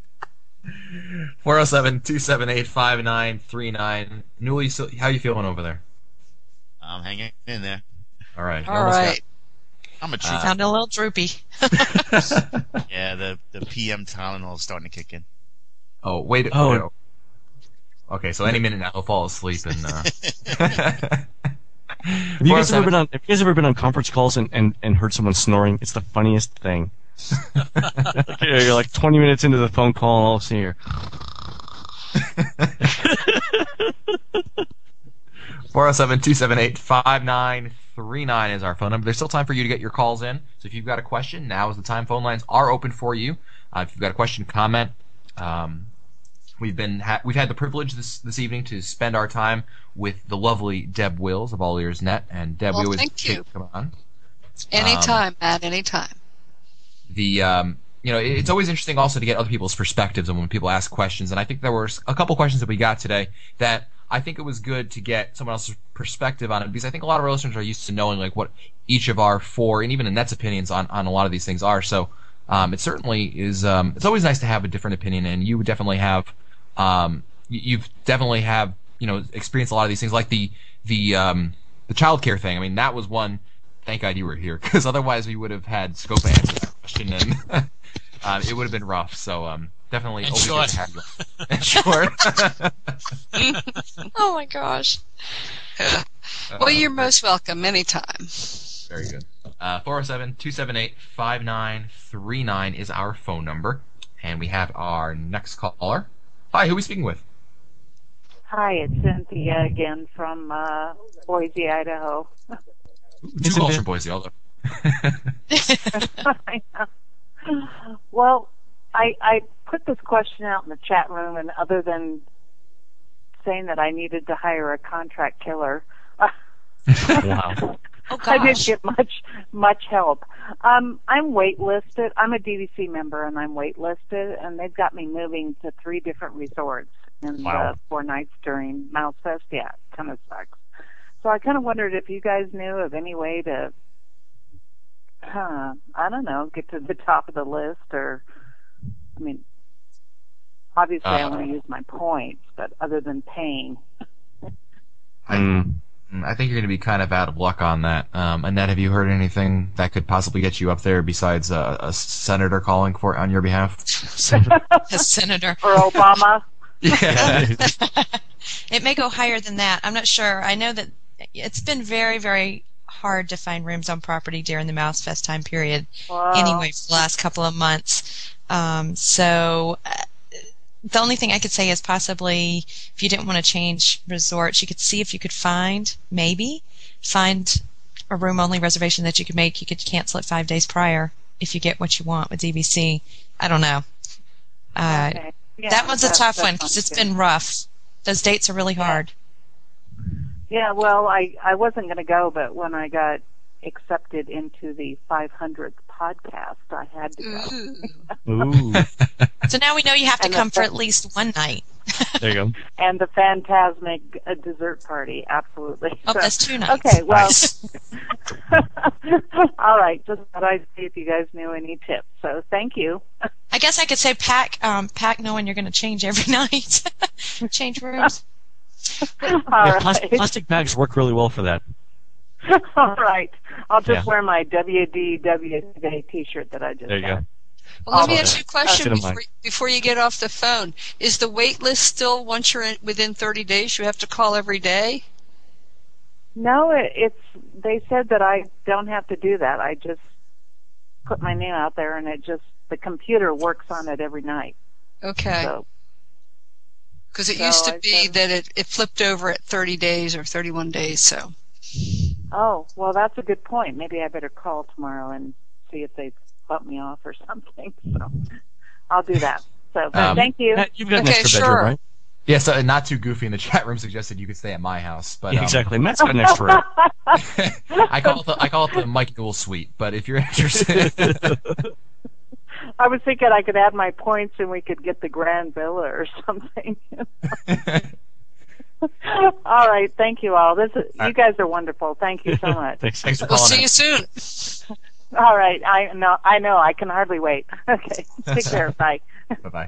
407-278-5939. Newell, how you feeling over there? I'm hanging in there. All right. All right. I'm a trooper. Sound a little droopy. Yeah, the PM Tylenol is starting to kick in. Oh, wait. Oh. No. Okay, so any minute now he'll fall asleep and. Have you guys ever been on conference calls and heard someone snoring? It's the funniest thing. You're like 20 minutes into the phone call and all of a sudden you're. 407-278-5939 is our phone number. There's still time for you to get your calls in. So if you've got a question, now is the time. Phone lines are open for you. If you've got a question, comment. We've had the privilege this evening to spend our time with the lovely Deb Wills of All Ears Net, and Deb, we always thank you. Come on. Anytime, Matt. Anytime. It's always interesting also to get other people's perspectives on when people ask questions, and I think there were a couple questions that we got today that I think it was good to get someone else's perspective on it, because I think a lot of our listeners are used to knowing like what each of our four and even Annette's opinions on a lot of these things are. So it certainly is. It's always nice to have a different opinion, and you would definitely have. You've definitely have experienced a lot of these things, like the childcare thing. I mean, that was one. Thank God you were here, because otherwise we would have had Scopa answer that question, and it would have been rough. So definitely. And always short. good to have you. And short. Oh my gosh. Well, you're most welcome anytime. Very good. 407-278-5939 is our phone number, and we have our next caller. Hi, who are we speaking with? Hi, it's Cynthia again from Boise, Idaho. Two calls from Boise, although. I know. Well, I put this question out in the chat room, and other than saying that I needed to hire a contract killer, Wow. Oh, I didn't gosh. get much help. I'm waitlisted. I'm a DVC member, and I'm waitlisted, and they've got me moving to 3 different resorts in Wow. 4 nights during Mouse Fest. Yeah, it kind of sucks. So I kind of wondered if you guys knew of any way to, I don't know, get to the top of the list, or, I mean, obviously I want to use my points, but other than paying. I think you're going to be kind of out of luck on that. Annette, have you heard anything that could possibly get you up there besides a senator calling for it on your behalf? A senator. Or Obama? Yeah. It may go higher than that. I'm not sure. I know that it's been very, very hard to find rooms on property during the Mouse Fest time period. Wow. Anyway, for the last couple of months. The only thing I could say is possibly if you didn't want to change resorts, you could see if you could find a room-only reservation that you could make. You could cancel it 5 days prior if you get what you want with DVC. I don't know. Okay. Yeah, that one's a tough that one because sounds it's good. been rough. Those dates are really hard. Yeah, well, I wasn't going to go, but when I got accepted into the 500th podcast, I had to go. Ooh. So now we know you have to And come the- for at least one night. There you go. And the Phantasmic dessert party, absolutely. Oh, So- that's 2 nights. Okay, well, Nice. all right. Just thought I'd see if you guys knew any tips. So thank you. I guess I could say pack knowing you're going to change every night. Change rooms. All Yeah, right. plastic bags work really well for that. All right. I'll just Yeah. wear my WDW T-shirt that I just There you got. go. Well, let me Okay. ask you a question Good of mine. before you get off the phone. Is the wait list still, once you're within 30 days, you have to call every day? No, they said that I don't have to do that. I just put my name out there, and the computer works on it every night. Okay. So, Because it So used to I be said- that it flipped over at 30 days or 31 days, so. oh, well, that's a good point. Maybe I better call tomorrow and see if they bump me off or something. So I'll do that. So thank you. Matt, you've got an Okay, extra sure. bedroom, right? Yes, not too goofy in the chat room suggested you could stay at my house, but Yeah, exactly. Matt's got an extra room. I call it the Mike Newell suite. But if you're interested, I was thinking I could add my points and we could get the grand villa or something. All right, thank you all. You guys are wonderful. Thank you so much. Thanks thanks for We'll calling see in. you soon. All right, I know. I can hardly wait. Okay, take care. Bye. Bye-bye.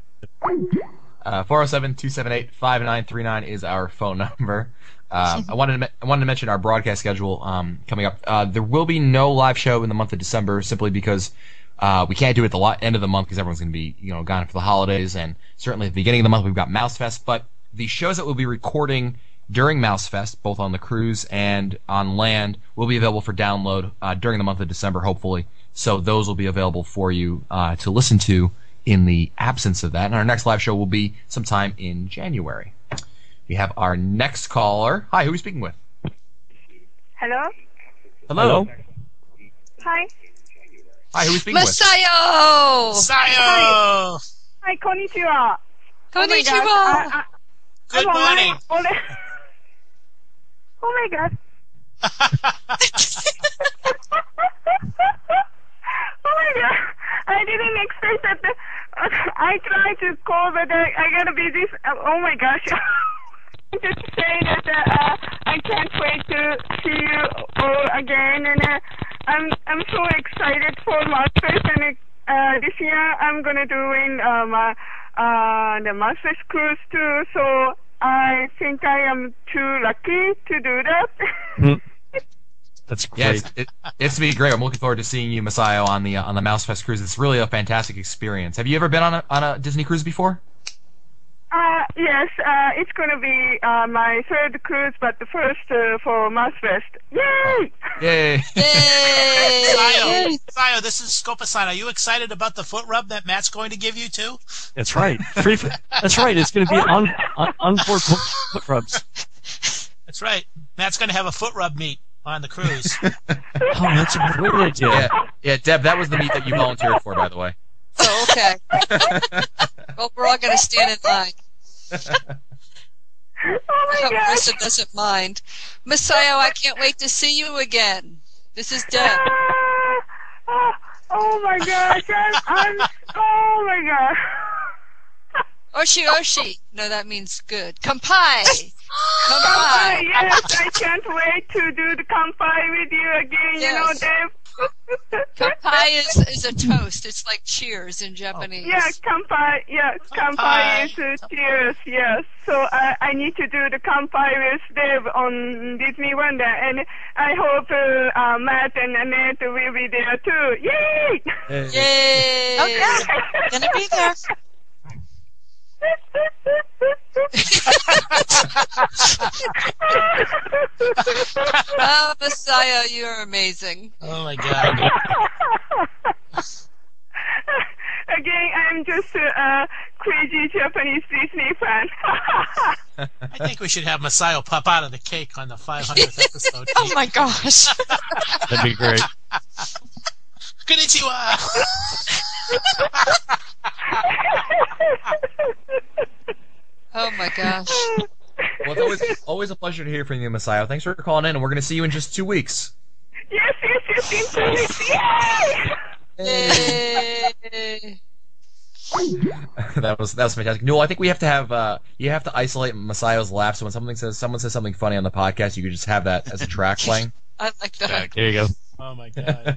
407-278-5939 is our phone number. I wanted to mention our broadcast schedule coming up. There will be no live show in the month of December simply because we can't do it at the end of the month because everyone's going to be gone for the holidays, and certainly at the beginning of the month we've got Mouse Fest. But the shows that we'll be recording during Mouse Fest, both on the cruise and on land, will be available for download during the month of December, hopefully. So those will be available for you to listen to in the absence of that. And our next live show will be sometime in January. We have our next caller. Hi, who are we speaking with? Hello? Hello. Hi. Hi, who are we speaking with? Masayo! Sayo! Hi, konnichiwa. Konnichiwa! Good morning. Oh my god. Oh my god. I didn't expect that. I tried to call, but I got busy. Oh my gosh. just say that I can't wait to see you all again, and I'm so excited for Masters, and this year I'm gonna do in the Masters cruise too. So I think I am too lucky to do that. That's great. Yeah, it's to be great. I'm looking forward to seeing you, Masayo, on the MouseFest cruise. It's really a fantastic experience. Have you ever been on a Disney cruise before? Yes, it's gonna be my third cruise, but the first for MouseFest. Yay! Yay! Sayo, this is Scopasan. Are you excited about the foot rub that Matt's going to give you too? That's right. That's right. It's going to be on board foot rubs. That's right. Matt's going to have a foot rub meet on the cruise. Oh, that's a great idea. Yeah, Deb, that was the meet that you volunteered for, by the way. Oh, okay. Well, we're all going to stand in line. Oh my I hope God. Krista doesn't mind. Masayo, I can't wait to see you again. This is Deb. Oh my gosh, oh my God. Oshi Oshi. No, that means good. Kampai. Kampai, yes, I can't wait to do the kampai with you again, Yes. you know, Dave. Kampai is a toast. It's like cheers in Japanese. Yeah, kampai, yes, kampai is cheers, yes. So I need to do the kampai with Dave on Disney Wonder, and I hope Matt and Annette will be there too. Yay! Yay! Okay. Gonna be there. Oh, Messiah, you're amazing. Oh my God. Again, I'm just a crazy Japanese Disney fan. I think we should have Masayo pop out of the cake on the 500th episode. Oh my gosh. That'd be great. Konnichiwa! Oh my gosh. Well, it's always a pleasure to hear from you, Masayo. Thanks for calling in, and we're going to see you in just 2 weeks. Yes, in 2 weeks. Yay! Yay! that was fantastic. Newell, I think we have to have you have to isolate Masayo's laugh, so when someone says something funny on the podcast, you could just have that as a track playing. I like that. There you go. Oh my God.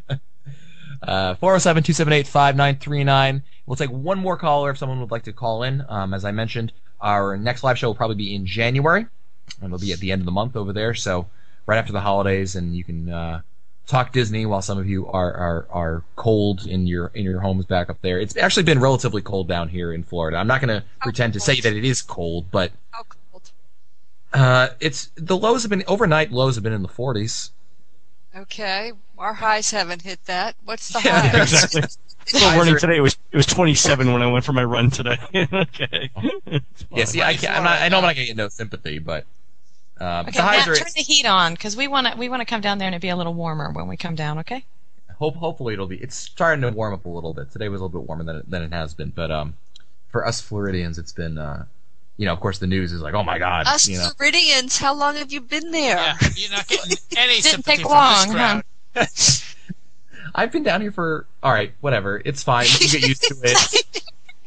407-278-5939. We'll take one more caller if someone would like to call in. As I mentioned, our next live show will probably be in January, and it'll be at the end of the month over there. So right after the holidays, and you can talk Disney while some of you are cold in your homes back up there. It's actually been relatively cold down here in Florida. I'm not going to pretend to say that it is cold, but How cold? it's the lows have been overnight. Lows have been in the 40s. Okay. Our highs haven't hit that. What's the Yeah, highs? Exactly. Well, morning today it was 27 when I went for my run today. Okay. Yeah, see, I know I'm not going to get no sympathy, but Okay, the highs Matt, are. turn the heat on because we want to come down there and it be a little warmer when we come down. Okay. Hopefully it'll be. It's starting to warm up a little bit. Today was a little bit warmer than it has been, but for us Floridians, it's been of course the news is like, oh my God, Us Floridians, how long have you been there? Yeah, you're not getting any Didn't sympathy take from long, this crowd. I've been down here for whatever. It's fine. We can get used to it.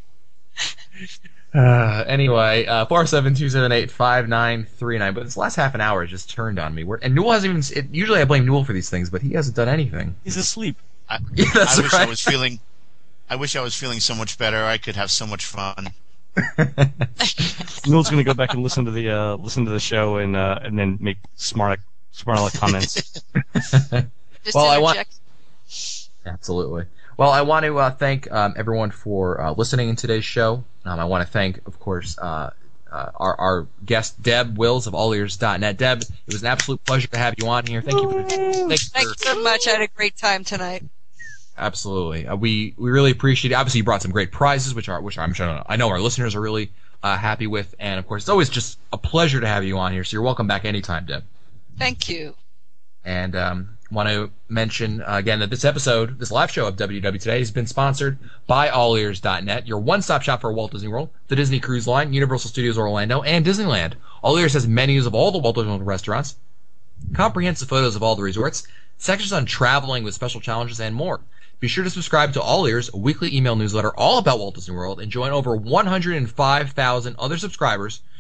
Anyway, 407-278-5939. But this last half an hour has just turned on me. And Newell hasn't even. Usually I blame Newell for these things, but he hasn't done anything. He's asleep. I That's wish right. I wish I was feeling so much better. I could have so much fun. Newell's going to go back and listen to the show and then make smart aleck comments. Just Well, interject. Absolutely. Well, I want to thank everyone for listening in today's show. I want to thank, of course, our guest, Deb Wills of allears.net. Deb, it was an absolute pleasure to have you on here. Thank you. Thank you so much. I had a great time tonight. Absolutely. We really appreciate it. Obviously, you brought some great prizes, which I'm sure I know our listeners are really happy with. And, of course, it's always just a pleasure to have you on here. So you're welcome back anytime, Deb. Thank you. And want to mention again that this live show of WW Today has been sponsored by allears.net, your one-stop shop for Walt Disney World, the Disney Cruise Line, Universal Studios Orlando, and Disneyland. All Ears has menus of all the Walt Disney World restaurants, comprehensive photos of all the resorts, sections on traveling with special challenges, and more. Be sure to subscribe to All Ears, a weekly email newsletter all about Walt Disney World, and join over 105,000 other subscribers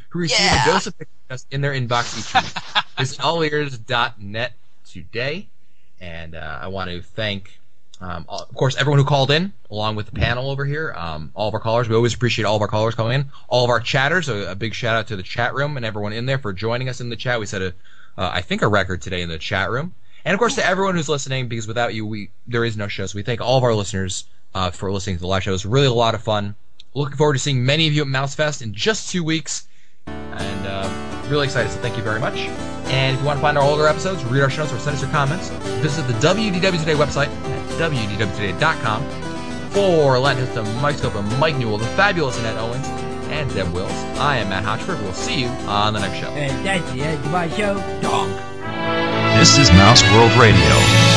who receive a dose of pictures in their inbox each week. Visit allears.net today. And I want to thank, of course, everyone who called in, along with the panel over here, all of our callers. We always appreciate all of our callers calling in. All of our chatters, a big shout-out to the chat room and everyone in there for joining us in the chat. We set, I think, a record today in the chat room. And, of course, to everyone who's listening, because without you, there is no show. So we thank all of our listeners for listening to the live show. It was really a lot of fun. Looking forward to seeing many of you at MouseFest in just 2 weeks. And really excited, so thank you very much. And if you want to find our older episodes, read our show notes, or send us your comments, visit the WDW Today website at WDWtoday.com. For Len to Mike Scope and Mike Newell, the fabulous Annette Owens, and Deb Wills, I am Matt Hochberg. We'll see you on the next show. And that's the end of my show. Donk. This is Mouse World Radio.